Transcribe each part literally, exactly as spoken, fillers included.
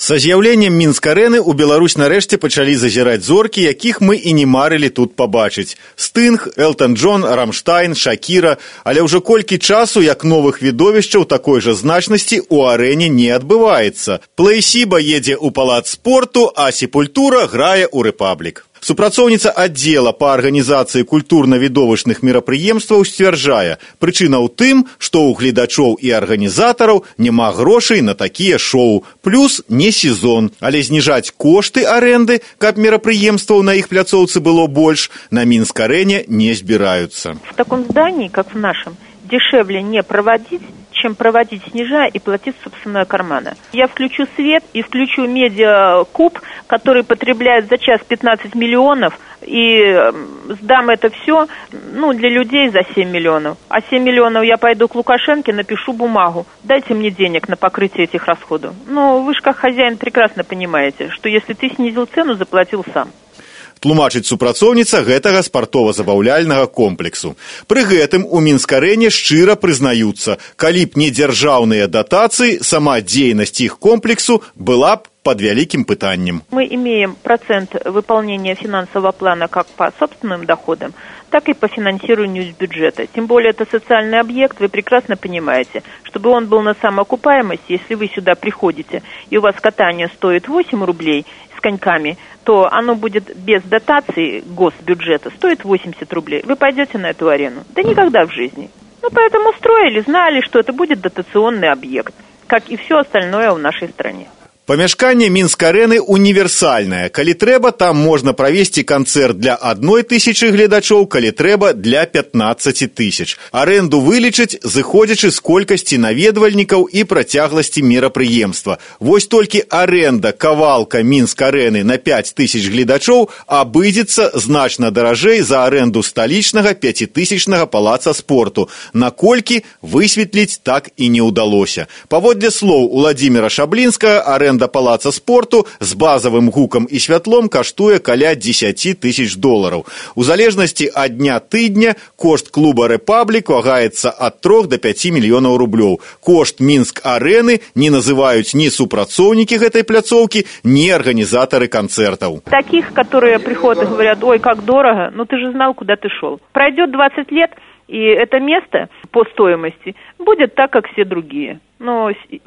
Са з'яўленнем Мінск-арэны ў Беларусь нарэшце пачалі зазіраць зоркі, якіх мы і не марылі тут пабачыць. Стынг, Элтон Джон, Рамштайн, Шакіра, але ўжо колькі часу, як новых відовішчаў такой жа значнасці ў арэне не адбываецца. Плэйсіба едзе ў палац спорту, а Сепультура грае ў Рэпаблік. Супрацоўніца аддзела па арганізацыі культурна-відовішчных мерапрыемстваў сцвярджае, прычына ў тым, што ў гледачоў і арганізатараў няма грошай на такія шоу, плюс не сезон, але зніжаць кошты арэнды, каб мерапрыемстваў на іх пляцоўцы было больш, на Мінск-арэне не збіраюцца. В таком здании, как в нашем, дешевле не проводить, чем проводить снижая и платить с собственного кармана. Я включу свет и включу медиакуб, который потребляет за час пятнадцать миллионов, и сдам это все, ну, для людей за семь миллионов. А семь миллионов я пойду к Лукашенке, напишу бумагу. Дайте мне денег на покрытие этих расходов. Ну, вы же как хозяин прекрасно понимаете, что если ты снизил цену, заплатил сам. Тлумачыць супрацоўніца гэтага спартова-забаўляльнага комплексу. Пры гэтым у Мінск-арэне шчыра прызнаюцца, калі б не дзяржаўныя датацыі, сама дзейнасць іх комплексу была б под вялікім пытаннем. Мы имеем процент выполнения финансового плана как по собственным доходам, так и по финансированию из бюджета. Тем более это социальный объект, вы прекрасно понимаете, чтобы он был на самоокупаемости, если вы сюда приходите и у вас катание стоит восемь рублей с коньками, то оно будет без дотации госбюджета, стоит восемьдесят рублей. Вы пойдете на эту арену? Да никогда в жизни. Ну, поэтому строили, знали, что это будет дотационный объект, как и все остальное в нашей стране. Памяшканне Мінск-арэны універсальнае. Калі трэба, там можна правесці канцэрт для адной тысячы гледачоў, калі трэба, для пятнаццаці тысяч. Арэнду вылічаць, зыходзячы з колькасці наведвальнікаў і працягласці мерапрыемства. Вось толькі арэнда кавалка Мінск-арэны на пяць тысяч гледачоў абыдзецца значна даражэй за арэнду сталічнага пяцітысячнага палаца спорту. Наколькі высветліць так і не ўдалося. Паводле слоў Уладзіміра Шаблінскага, арэнда Аренда палаца спорту з базавым гукам і святлом каштуе каля дзесяці тысяч долараў. У залежнасці ад дня тыдня кошт клуба «Рэпаблік» вагаецца ад трох да пяці мільёнаў рублёў. Кошт Мінск-арэны не называюць ні супрацоўнікі гэтай пляцоўкі, ні арганізатары канцэртаў. Таких, которые приходят и говорят: ой, как дорого, ну ты же знал, куда ты шел. Пройдет двадцать лет, и это место по стоимости будет так, как все другие. Но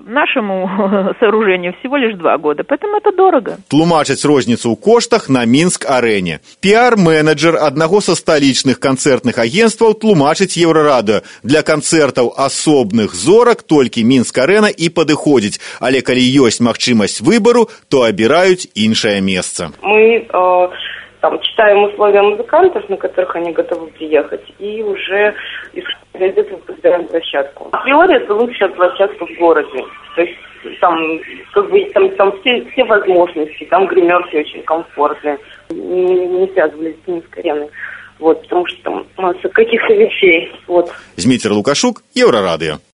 нашему сооружению всего лишь два года, поэтому это дорого. Тлумачаць розніцу ў коштах на Мінск-арэне. Піар-менеджер аднаго са сталічных канцэртных агенцтваў тлумачыць Еўрарадыё. Для канцэртаў асобных зорак толькі Мінск-арэна і падыходзіць, але калі ёсць магчымасць выбару, то абіраюць іншае месца. Мы э, там читаем условия музыкантов, на которых они готовы приехать, и уже исходя из этого подбираем площадку. Априори это лучшая площадка в городе. То есть там как бы там, там все, все возможности, там гримерки очень комфортные, не, не связывались с Минск-ареной. Вот, потому что там масса каких-то вещей. Вот. Змитер Лукашук, Еврорадио.